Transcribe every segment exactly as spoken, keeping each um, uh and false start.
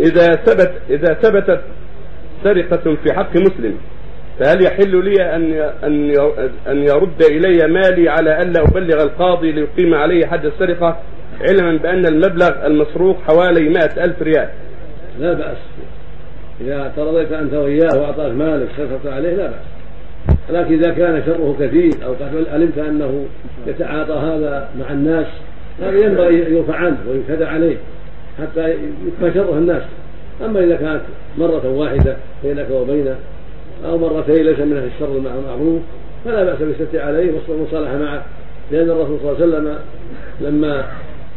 إذا ثبت إذا ثبتت سرقة في حق مسلم، فهل يحل لي أن أن أن يرد إلي مالي على ألا أبلغ القاضي ليقيم عليه حد السرقة، علما بأن المبلغ المسروق حوالي مائة ألف ريال؟ لا بأس، إذا ترضيت أنت وإياه وأعطاك مالك سرقت عليه لا بأس، لكن إذا كان شره كثير أو قد علمت أنه يتعاطى هذا مع الناس، هذا ينبغي أن يرفع عنه ويكتدى عليه حتى يكفى شره الناس. أما إذا كانت مرة واحدة بينك وبينه أو مرتين ليس من الشر المعروف فلا بأس بالستر عليه والمصالحة معه، لأن الرسول صلى الله عليه وسلم لما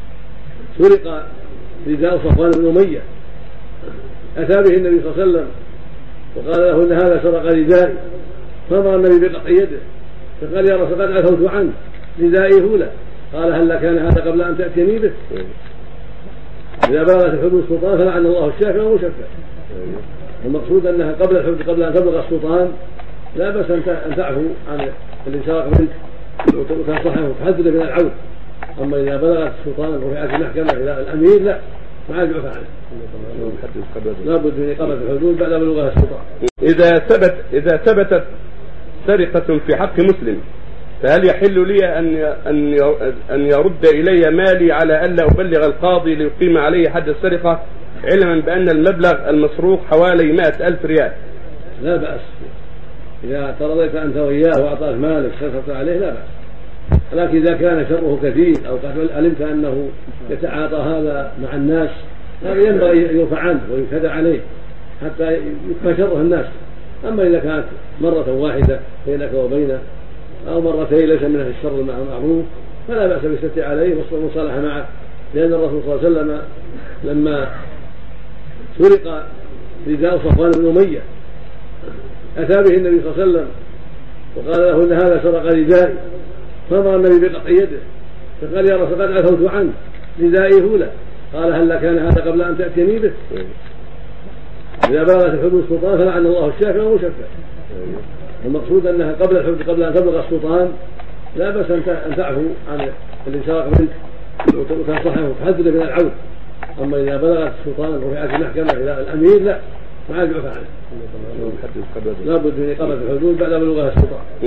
سرق رداء صفوان بن أمية أتى به النبي صلى الله عليه وسلم وقال له إن هذا سرق ردائي، فنظر النبي بقطع يده فقال يا رسول قد عفوت عنه ردائي هولا، قال هل كان هذا قبل أن تأتيني به؟ إذا بلغت الحدود السلطان فلعن الله الشافع والمشفع. المقصود أنها قبل الحدود قبل أن تبلغ السلطان لا بأس أن تعفو عن الذي سرق منك وتنصحه وتحذره من العود. أما إذا بلغت السلطان ورفعت المحكمة إلى الأمير لا ما عاد يعفى عنه، لا بد من إقامة الحدود بعد بلوغها السلطان. إذا ثبت إذا ثبتت سرقة في حق مسلم، فهل يحل لي أن أن أن يرد إلي مالي على ألا أبلغ القاضي ليقيم عليه حد السرقة، علما بأن المبلغ المسروق حوالي مائة ألف ريال؟ لا بأس، إذا ترضيت أنت وإياه وأعطاك مالك سرقت عليه لا بأس، لكن إذا كان شره كثير أو قد علمت أنه يتعاطى هذا مع الناس، هذا ينبغي أن يرفع عنه ويكتدى عليه حتى يكفى شره الناس. أما إذا كانت مرة واحدة بينك وبينه أو مرتين ليس من الشر المعروف فلا بأس بالستر عليه والمصالحة معه، لأن الرسول صلى الله عليه وسلم لما سرق رداء صفوان بن أمية أتى به النبي صلى الله عليه وسلم وقال له إن هذا سرق ردائي، فنظر النبي بقطع يده فقال يا رسول قد عفوت عنه ردائي هولا، قال هل كان هذا قبل أن تأتيني به؟ إذا بلغت الحدود السلطان فلعن الله الشافع والمشفع. المقصود أنها قبل الحدود قبل أن تبلغ السلطان لا بأس أن تعفو عن الذي سرق منك وتنصحه وتحذره من العود. أما إذا بلغت السلطان ورفعت المحكمة إلى الأمير لا ما عاد يعفى عنه، لا بد من إقامة الحدود بعد بلوغها السلطان.